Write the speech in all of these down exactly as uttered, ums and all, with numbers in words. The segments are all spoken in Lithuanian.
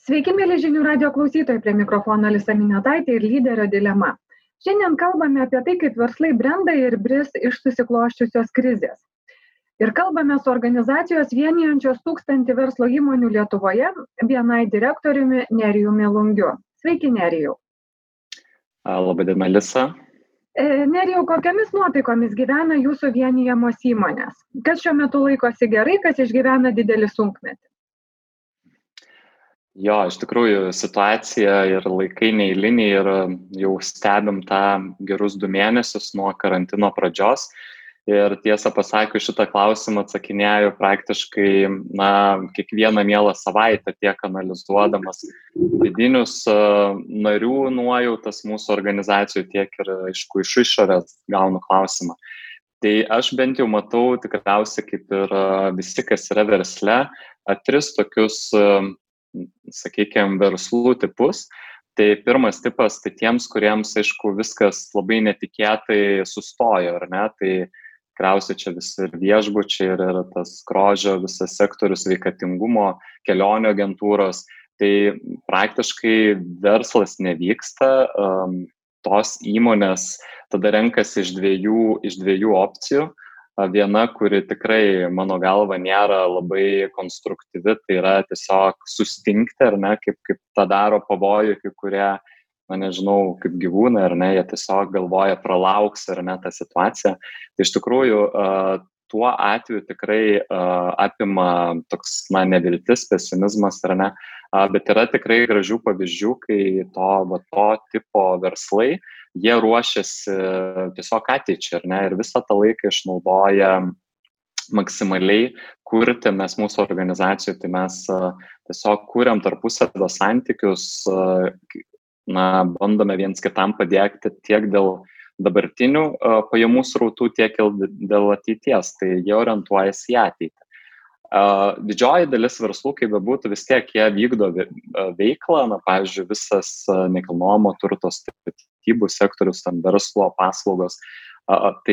Sveiki, mėly žinių radio klausytojai, prie mikrofono Alisa Miniotaitė ir lyderio dilema. Šiandien kalbame apie tai, kaip verslai brenda ir bris iš susikloščiusios krizės. Ir kalbame su organizacijos vienijančios tūkstantį verslo įmonių Lietuvoje, B N I direktoriumi Nerijumi Lungiu. Sveiki, Nerijau. Labadiena, Alisa. Nerijau, kokiamis nuotaikomis gyvena jūsų vienijamos įmonės? Kas šiuo metu laikosi gerai, kas išgyvena didelį sunkmetį? Jo, iš tikrųjų situacija ir laikai neeiliniai ir jau stebim tą gerus du mėnesius nuo karantino pradžios. Ir tiesą pasakius, šitą klausimą atsakinėju praktiškai na, kiekvieną mielą savaitę, tiek analizuodamas vidinius narių nuojautas mūsų organizacijų, tiek ir aišku iš išorės gaunu klausimą. Tai aš bent jau matau tikriausiai kaip ir visi, kas yra versle, tris tokius, sakykime, verslų tipus. Tai pirmas tipas, tai tiems, kuriems, aišku, viskas labai netikėtai sustojo, ar ne? Tai tikriausiai čia visi ir viešbučiai, ir, ir tas grožio visas sektorius, sveikatingumo, kelionių agentūros. Tai praktiškai verslas nevyksta, um, tos įmonės tada renkasi iš dviejų, iš dviejų opcijų. Viena, kuri tikrai, mano galva, nėra labai konstruktyvi, tai yra tiesiog sustingti, ar ne, kaip, kaip tą daro pavojų, kai kurie, na nežinau, kaip gyvūnai, ar ne, jie tiesiog galvoja, pralauks, ar ne, tą situaciją. Tai iš tikrųjų, tuo atveju tikrai apima toks, na, neviltis, pesimizmas, ar ne, bet yra tikrai gražių pavyzdžių, kai to, va, to tipo verslai, jie ruošiasi tiesiog ateičiai, ar ne, ir visą tą laiką išnaudoja maksimaliai kurti, mes mūsų organizacijoje, tai mes tiesiog kuriam tarpusavio santykius, na, bandome viens kitam padėti tiek dėl dabartinių pajamų srautų, tiek ir dėl ateities, tai jie orientuojasi į ateitį. Didžioji dalis verslų, kaip bebūtų, vis tiek jie vykdo veiklą, na, pavyzdžiui, visas nekilnojamo turto statybų sektorius, ten verslo paslaugos, tai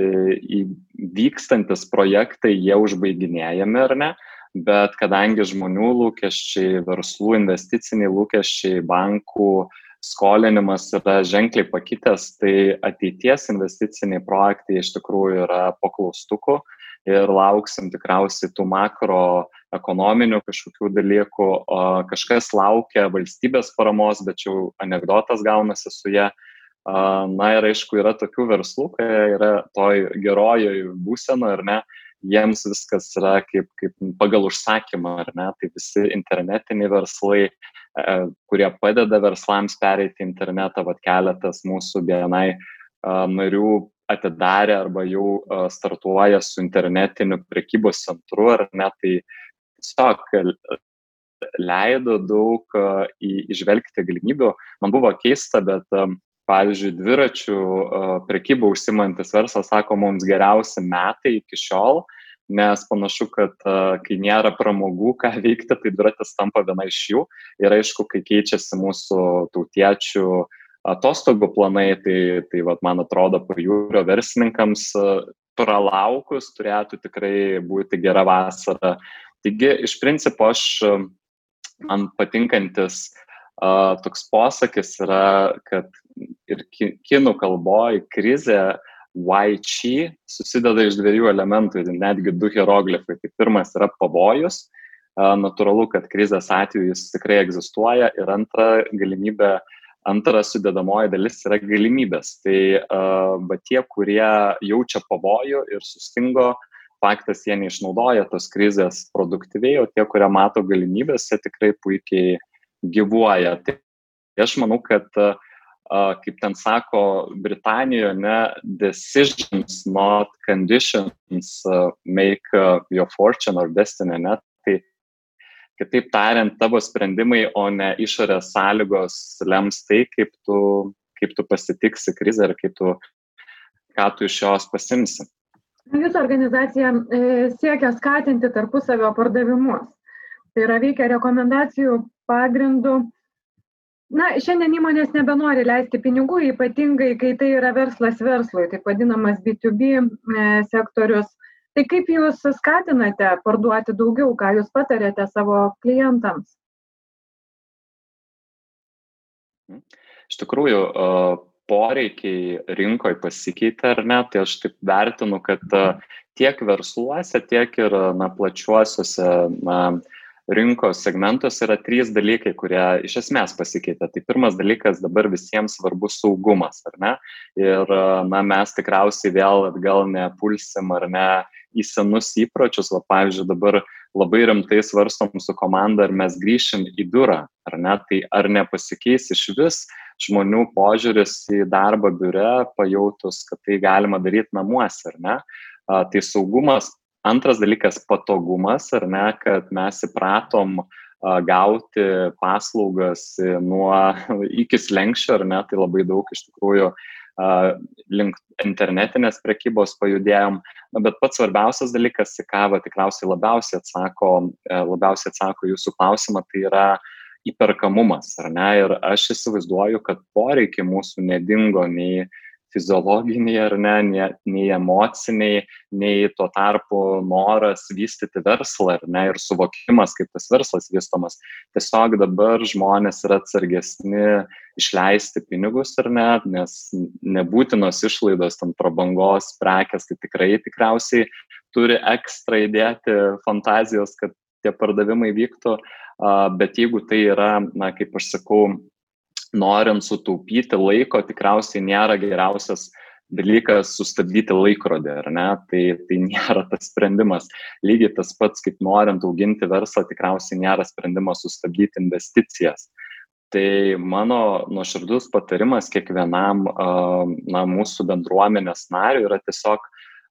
vykstantis projektai jie užbaiginėjami, ar ne, bet kadangi žmonių lūkesčiai, verslų investiciniai lūkesčiai, bankų skolinimas yra ženkliai pakitęs, tai ateities investiciniai projektai iš tikrųjų yra po klaustuku. Ir lauksim tikriausiai tų makroekonominių kažkokių dalykų, o kažkas laukia valstybės paramos, bet jau anekdotas gaunasi su jie. Na ir aišku, yra tokių verslų, kai yra toj gerojoj būseno, ar ne, jiems viskas yra kaip, kaip pagal užsakymą, ar ne, tai visi internetiniai verslai, kurie padeda verslams pereiti internetą, vat keletas mūsų B N I narių atidarė arba jau startuoja su internetiniu prekybos centru, ar ne, tai tiesiog leido daug įžvelgti galimybių. Man buvo keista, bet, pavyzdžiui, dviračių prekybą užsiimantis verslas sako, mums geriausi metai iki šiol, nes panašu, kad kai nėra pramogų, ką veikti, tai dviratis tampa viena iš jų. Ir aišku, kai keičiasi mūsų tautiečių atostogų planai, tai, tai vat, man atrodo, pajūrio verslininkams pralaukus turėtų tikrai būti gera vasara. Taigi, iš principo, aš, man patinkantis uh, toks posakis yra, kad ir ki, kinų kalboj krizė Wai Chi susideda iš dviejų elementų, netgi du hieroglifai. Tai pirmas yra pavojus, uh, natūralu, kad krizės atveju jis tikrai egzistuoja, ir antra galimybė, Antra sudedamoji dalis yra galimybės. Tai uh, bet tie, kurie jaučia pavojų ir sustingo, faktas jie neišnaudoja tos krizės produktyviai, o tie, kurie mato galimybės, jie tikrai puikiai gyvuoja. Tai aš manau, kad, uh, kaip ten sako Britanijoje, ne, decisions, not conditions uh, make uh, your fortune or destiny, ne? Tai kitaip tariant, tavo sprendimai, o ne išorės sąlygos lems tai, kaip tu, kaip tu pasitiksi krizę ir kaip tu, ką tu iš jos pasimsi. Jūsų organizacija e, siekia skatinti tarpusavio pardavimus. Tai yra veikia rekomendacijų pagrindų. Na, šiandien įmonės nebenori leisti pinigų, ypatingai, kai tai yra verslas verslui, taip vadinamas B du B e, sektorius. Tai kaip jūs skatinate parduoti daugiau, ką jūs patarėte savo klientams? Iš tikrųjų, poreikiai rinkoje pasikeitė, ar ne? Tai aš taip vertinu, kad tiek versluose, tiek ir na, plačiuosiuose na, rinkos segmentuose yra trys dalykai, kurie iš esmės pasikeitė. Tai pirmas dalykas dabar visiems svarbus saugumas, ar ne? Ir na, mes tikriausiai vėl atgal nepulsim, ar ne, į senus įpročius. Va, pavyzdžiui, dabar labai rimtai svarstom su komanda, ar mes grįšim į biurą, ar ne? Tai ar nepasikeis iš vis žmonių požiūris į darbą biure, pajautus, kad tai galima daryti namuose, ar ne? A, tai saugumas. Antras dalykas – patogumas, ar ne, kad mes įpratom a, gauti paslaugas nuo iki slenksčio, ar ne, tai labai daug iš tikrųjų a, link internetinės prekybos pajudėjom. Na, bet pats svarbiausias dalykas, į ką va, tikriausiai labiausiai atsako, labiausiai atsako jūsų klausimą, tai yra įperkamumas, ar ne? Ir aš įsivaizduoju, kad poreikiai mūsų nedingo nei fiziologiniai, ar ne, nei, nei emociniai, nei tuo tarpu noras vystyti verslą, ar ne, ir suvokimas, kaip tas verslas vystomas. Tiesiog dabar žmonės yra atsargesni išleisti pinigus, ar ne, nes nebūtinos išlaidos, tam prabangos prekės, tai tikrai tikriausiai turi ekstra įdėti fantazijos, kad tie pardavimai vyktų. Bet jeigu tai yra, na, kaip aš sakau, norint sutaupyti laiko, tikriausiai nėra geriausias dalykas sustabdyti laikrodį, ar ne? Tai, tai nėra tas sprendimas. Lygiai tas pats, kaip norint auginti verslą, tikriausiai nėra sprendimas sustabdyti investicijas. Tai mano nuoširdus patarimas kiekvienam na, mūsų bendruomenės nariui yra tiesiog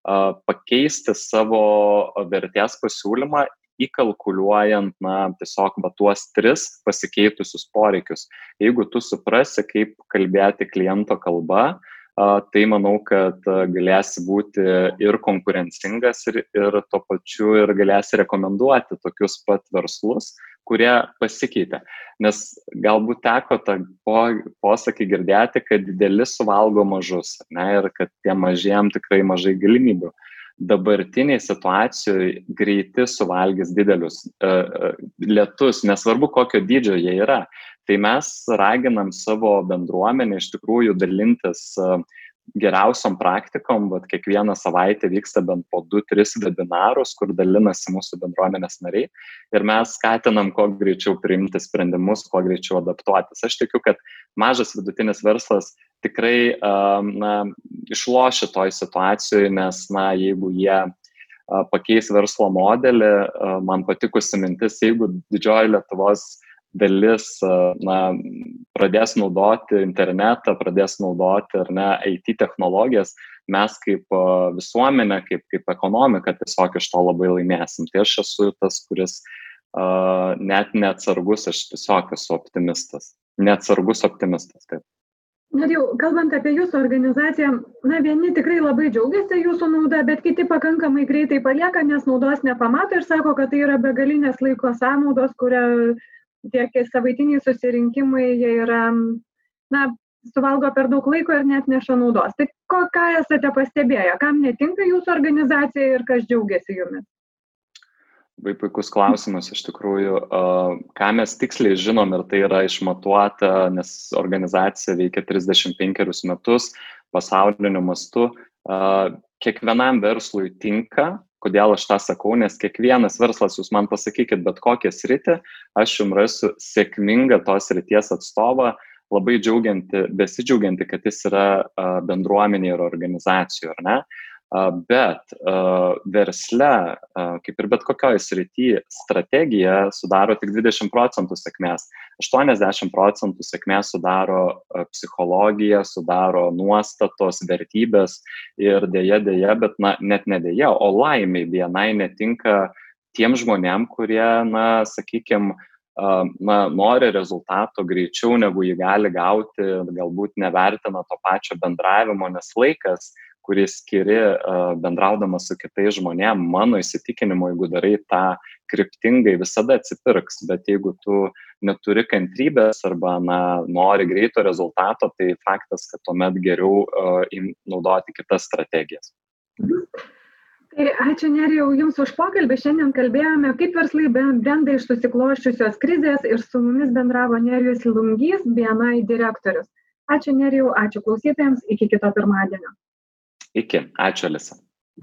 pakeisti savo vertės pasiūlymą, įkalkuliuojant, na, tiesiog va, tuos tris pasikeitusius poreikius. Jeigu tu suprasi, kaip kalbėti kliento kalba, tai manau, kad galėsi būti ir konkurencingas, ir, ir tuo pačiu ir galėsi rekomenduoti tokius pat verslus, kurie pasikeitė. Nes galbūt teko tą posakį girdėti, kad dideli suvalgo mažus, ne, ir kad tie mažiem tikrai mažai galimybių. Dabartiniai situacijoje greiti suvalgys didelius uh, lietus, nesvarbu kokio dydžio jie yra. Tai mes raginam savo bendruomenę iš tikrųjų dalintis uh, geriausiom praktikom, bet kiekvieną savaitę vyksta bent po du tris webinarus, kur dalinasi mūsų bendruomenės nariai ir mes skatinam kuo greičiau priimti sprendimus, kuo greičiau adaptuotis. Aš tikiu, kad mažas vidutinis verslas tikrai na, išloš šitoj situacijoje, nes na, jeigu jie pakeis verslo modelį, man patikusi mintis, jeigu didžioji Lietuvos dalis na, pradės naudoti internetą, pradės naudoti ar ne, I T technologijas, mes kaip visuomenė, kaip, kaip ekonomika tiesiog iš to labai laimėsim. Tai aš esu tas, kuris uh, net neatsargus, aš tiesiog esu optimistas. Neatsargus optimistas, taip. Na jau, kalbant apie jūsų organizaciją, na vieni tikrai labai džiaugiasi jūsų nauda, bet kiti pakankamai greitai palieka, nes naudos nepamato ir sako, kad tai yra begalinės laiko sąnaudos, kuria tiek savaitiniai susirinkimai, jie yra, na, suvalgo per daug laiko ir net neša naudos. Tai ko, ką esate pastebėję, kam netinka jūsų organizacija ir kas džiaugiasi jumis? Labai puikus klausimas, iš tikrųjų, ką mes tiksliai žinom ir tai yra išmatuota, nes organizacija veikia trisdešimt penkerius metus pasauliniu mastu. Kiekvienam verslui tinka, kodėl aš tą sakau, nes kiekvienas verslas, jūs man pasakykit bet kokią sritį, aš jums rasiu sėkmingą tos srities atstovą, labai džiaugianti, besidžiaugianti, kad jis yra bendruomenė ir organizacijų, ar ne? Bet uh, versle, uh, kaip ir bet kokioj srity, strategija sudaro tik dvidešimt procentų sėkmės. aštuoniasdešimt procentų sėkmės sudaro uh, psichologija, sudaro nuostatos, vertybės ir dėja, dėja, bet na, net ne dėja, o laimiai vienai netinka tiem žmonėm, kurie, na, sakykime, uh, na, nori rezultato greičiau, negu jį gali gauti, galbūt nevertina to pačio bendravimo, nes laikas, kuris skiri uh, bendraudamas su kitais žmonėm, mano įsitikinimu, jeigu darai tą kryptingai, visada atsipirks, bet jeigu tu neturi kantrybės arba na, nori greito rezultato, tai faktas, kad tuomet geriau uh, naudoti kitas strategijas. Tai ačiū Nerijau Jums už pokalbį. Šiandien kalbėjome, kaip verslai brenda iš susikloščiusios krizės ir su mumis bendravo Nerijus Lungys, B N I direktorius. Ačiū Nerijau, ačiū klausytojams, iki kito pirmadienio. Iki, ačiū Alisa.